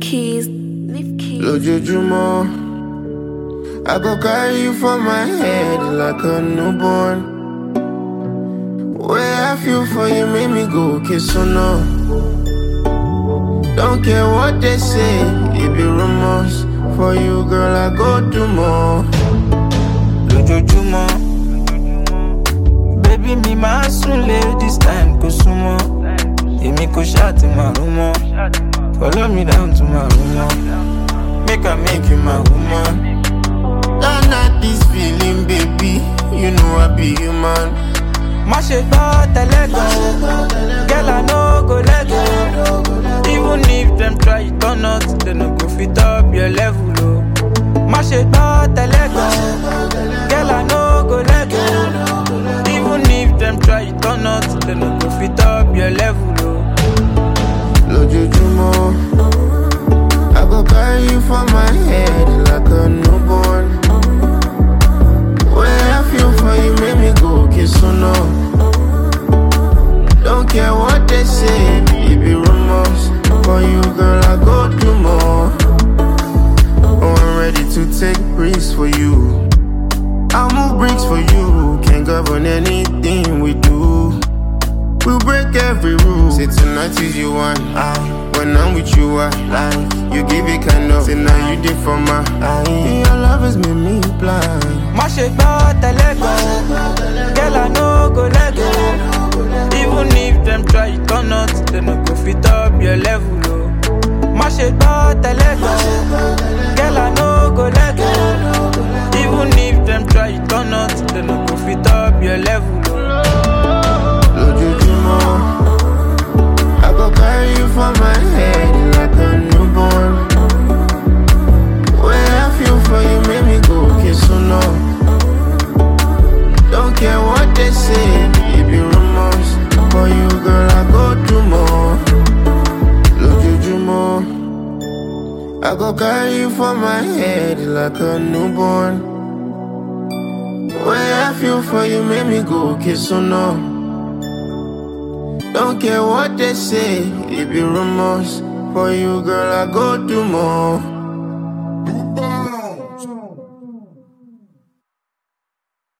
Keys. Lójoojúmọ́, I go carry you for my head like a newborn. Way I feel for you make me go kiss or no. Don't care what they say, it be rumors. For you, girl, I go do more. Lójoojúmọ́, baby mi máa sùn lé this time kò súnmọ́. Èmi kò ṣáàtì máa rún mọ́. Follow me down to my room now. Make I make you my woman. Don't not this feeling, baby. You know I be human. Má ṣe gbọ́ tẹ́lẹ̀ gan. Girl, I no go let go. Even if them try it or not, they no go fit up your level, oh. Má ṣe gbọ́ tẹ́lẹ̀ gan. Girl, I no go let go. Even if them try it or not, they no go fit up your level, oh. Lójoojúmọ́, I go carry you for my head like a newborn. Way I feel for you make me go kiss or no. Don't care what they say, it be rumors. For you, girl, I go do more. Oh, I'm ready to take risks for you. I'll move bricks for you. Can't govern anything we do. We'll break every rule. Say tonight is you want. When I'm with you, I like. You give it kind of. Say now you did for my eye. Your love has made me blind. Má ṣe gbọ́ tẹ́lẹ̀ gan. Girl, I no go let go. Even if them try it or not, they no go fit up your level, oh. Má ṣe gbọ́ tẹ́lẹ̀ gan. Girl, I no go let go. Even if them try it or not, they no go fit up your level, oh. Lójoojúmọ́, I go carry you for my head like a newborn. Way I feel for you make me go kiss or no. Don't care what they say, it be rumors. For you, girl, I go do more. Lójoojúmọ́, I go carry you for my head like a newborn. Way I feel for you make me go kiss or no. Don't care what they say, it be rumors. For you, girl, I go do more.